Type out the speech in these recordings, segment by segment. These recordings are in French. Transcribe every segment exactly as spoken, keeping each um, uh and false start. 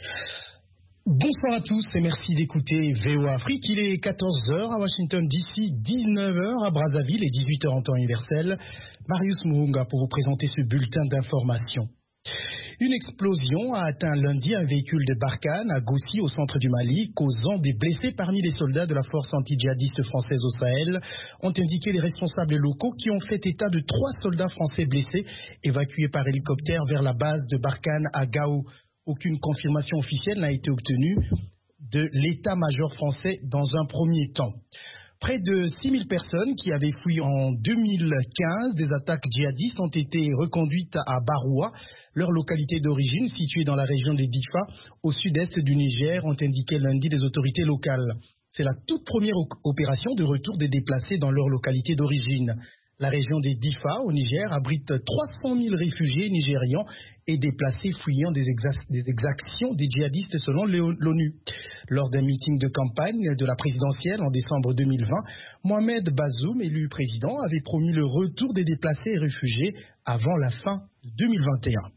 Bonsoir à tous et merci d'écouter V O A Afrique. Il est quatorze heures à Washington D C, dix-neuf heures à Brazzaville et dix-huit heures en temps universel. Marius Muhunga pour vous présenter ce bulletin d'information. Une explosion a atteint lundi un véhicule de Barkhane à Goussi au centre du Mali, causant des blessés parmi les soldats de la force anti-djihadiste française au Sahel, ont indiqué les responsables locaux qui ont fait état de trois soldats français blessés évacués par hélicoptère vers la base de Barkhane à Gao. Aucune confirmation officielle n'a été obtenue de l'état-major français dans un premier temps. Près de six mille personnes qui avaient fui en deux mille quinze des attaques djihadistes ont été reconduites à Baroua, leur localité d'origine située dans la région de Difa, au sud-est du Niger, ont indiqué lundi les autorités locales. C'est la toute première opération de retour des déplacés dans leur localité d'origine. La région des Difa, au Niger, abrite trois cent mille réfugiés nigérians et déplacés fuyant des, exa- des exactions des djihadistes selon l'ONU. Lors d'un meeting de campagne de la présidentielle en décembre deux mille vingt, Mohamed Bazoum, élu président, avait promis le retour des déplacés et réfugiés avant la fin de deux mille vingt et un.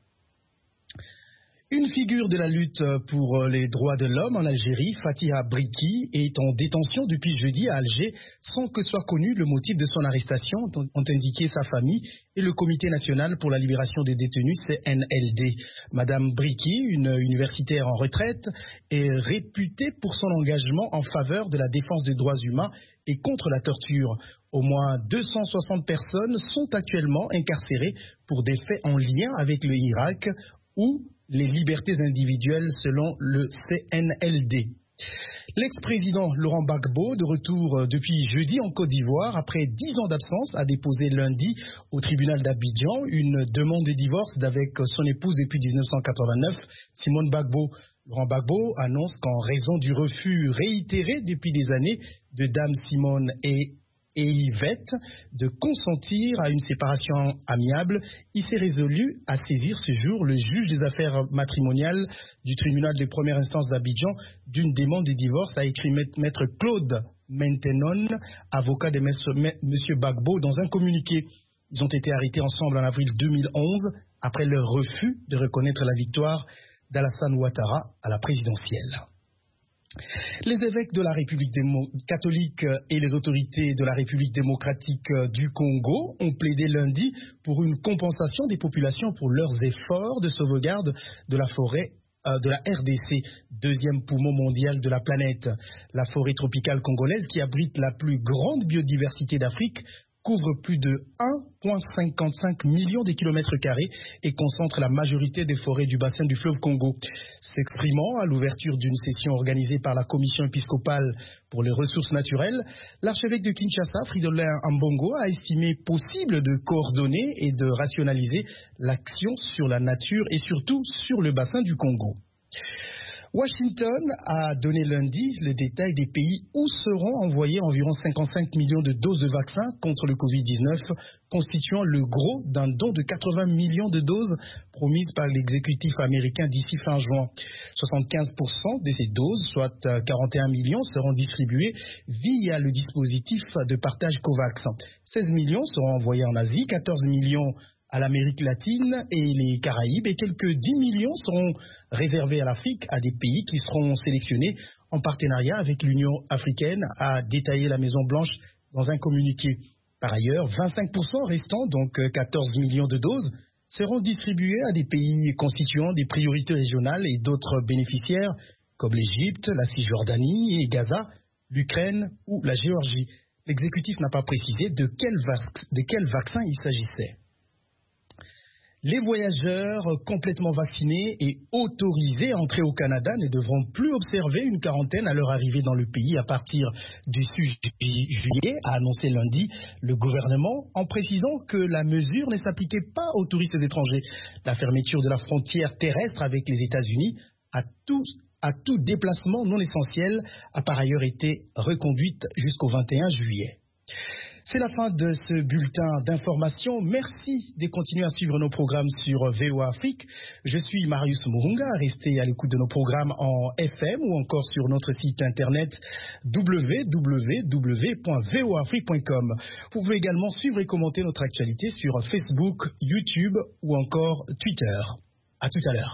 Une figure de la lutte pour les droits de l'homme en Algérie, Fatiha Briki, est en détention depuis jeudi à Alger sans que soit connu le motif de son arrestation, ont indiqué sa famille et le Comité national pour la libération des détenus, C N L D. Madame Briki, une universitaire en retraite, est réputée pour son engagement en faveur de la défense des droits humains et contre la torture. Au moins deux cent soixante personnes sont actuellement incarcérées pour des faits en lien avec le Irak ou les libertés individuelles selon le C N L D. L'ex-président Laurent Gbagbo, de retour depuis jeudi en Côte d'Ivoire, après dix ans d'absence, a déposé lundi au tribunal d'Abidjan une demande de divorce avec son épouse depuis dix-neuf cent quatre-vingt-neuf, Simone Gbagbo. Laurent Gbagbo annonce qu'en raison du refus réitéré depuis des années de Dame Simone et et Yvette de consentir à une séparation amiable, il s'est résolu à saisir ce jour le juge des affaires matrimoniales du tribunal de première instance d'Abidjan d'une demande de divorce, a écrit maître Claude Maintenon, avocat de M. Gbagbo, dans un communiqué. Ils ont été arrêtés ensemble en avril deux mille onze après leur refus de reconnaître la victoire d'Alassane Ouattara à la présidentielle. Les évêques de la République catholique et les autorités de la République démocratique du Congo ont plaidé lundi pour une compensation des populations pour leurs efforts de sauvegarde de la forêt de la R D C, deuxième poumon mondial de la planète. La forêt tropicale congolaise, qui abrite la plus grande biodiversité d'Afrique, couvre plus de un virgule cinquante-cinq million de kilomètres carrés et concentre la majorité des forêts du bassin du fleuve Congo. S'exprimant à l'ouverture d'une session organisée par la Commission épiscopale pour les ressources naturelles, l'archevêque de Kinshasa, Fridolin Ambongo, a estimé possible de coordonner et de rationaliser l'action sur la nature et surtout sur le bassin du Congo. Washington a donné lundi le détail des pays où seront envoyés environ cinquante-cinq millions de doses de vaccins contre le covid dix-neuf, constituant le gros d'un don de quatre-vingts millions de doses promises par l'exécutif américain d'ici fin juin. soixante-quinze pour cent de ces doses, soit quarante et un millions, seront distribuées via le dispositif de partage COVAX. seize millions seront envoyés en Asie, quatorze millions à l'Amérique latine et les Caraïbes, et quelques dix millions seront réservés à l'Afrique, à des pays qui seront sélectionnés en partenariat avec l'Union africaine, a détaillé la Maison-Blanche dans un communiqué. Par ailleurs, vingt-cinq pour cent restants, donc quatorze millions de doses, seront distribués à des pays constituant des priorités régionales et d'autres bénéficiaires, comme l'Égypte, la Cisjordanie et Gaza, l'Ukraine ou la Géorgie. L'exécutif n'a pas précisé de quel, vac- de quel vaccin il s'agissait. Les voyageurs complètement vaccinés et autorisés à entrer au Canada ne devront plus observer une quarantaine à leur arrivée dans le pays à partir du six juillet, a annoncé lundi le gouvernement, en précisant que la mesure ne s'appliquait pas aux touristes étrangers. La fermeture de la frontière terrestre avec les États-Unis à tout, à tout déplacement non essentiel a par ailleurs été reconduite jusqu'au vingt et un juillet. C'est la fin de ce bulletin d'information. Merci de continuer à suivre nos programmes sur V O A Afrique. Je suis Marius Muhunga. Restez à l'écoute de nos programmes en F M ou encore sur notre site internet w w w point v o afrique point com. Vous pouvez également suivre et commenter notre actualité sur Facebook, YouTube ou encore Twitter. À tout à l'heure.